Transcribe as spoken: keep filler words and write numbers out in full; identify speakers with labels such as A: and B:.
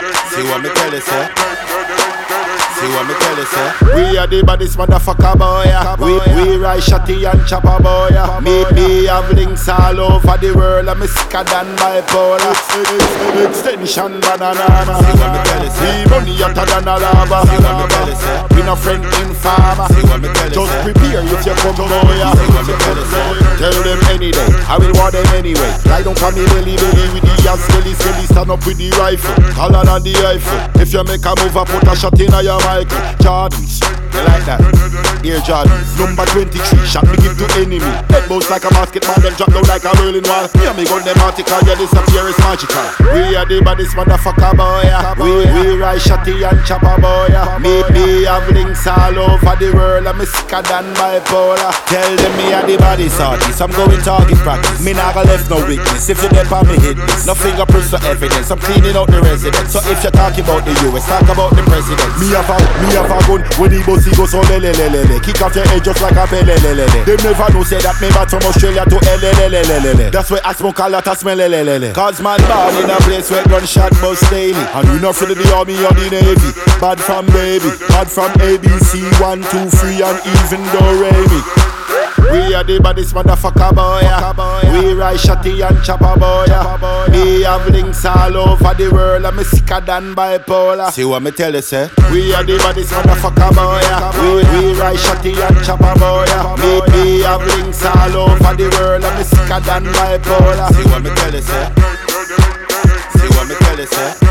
A: See what me tell you, sir? See what me tell you, sir? We are the baddest motherfucker, boy. We, we ride shotty and chopper, boy. Me, me have links all over the world. I'm sicker than bipolar. Extension banana. See what me tell you, sir? We money hotter than a lava. See what me tell you, sir? We no friend in farmer. See what me tell you, sir? Just prepare if you come, boy. See what me tell you, sir? Tell them any day, I will want them anyway. Lie down for me belly belly with the ass belly skelly. Stand up with the rifle, taller than the rifle. If you make a move, I put a shot in your Michael Jordans, you like that? Here Jordans, number twenty-three, shot me give to enemy. Head bounce like a basketball, then drop down like a Berlin wall. Yeah, me gun them article, yeah, disappear is magical. We are the baddest motherfucker, boy. We, we ride shotty and chopper, boy. Me, me have links all over the world. I'm sicker than bipolar. Tell them me are the baddest artist. I'm going target practice. Me not gonna left no weakness. If you dip on me hit this, no fingerprints for evidence. I'm cleaning out the residence. So if you're talking about the U S, talk about the president. Me have a, me have a gun when the bossy go so lelelelele. Kick off your head just like a pelelelele. They never know say that me back from Australia to lelelelele. That's why I smoke a lot of smell lelelele. Cause man born in a place where gunshot bust daily. And we not for the army or the navy. Bad from baby, bad from A B C, one, two, three and even though Remy. We are the baddest motherfucker, boy. We ride shotty and chopper, boy. We have links all over the world. I'm sicker than bipolar. See what me tell you, sir? We are the baddest motherfucker, boy. We, we ride shotty and chopper, boy. We, we have links all over the world. I'm sicker than bipolar. See what me tell you, sir? See what me tell you, sir?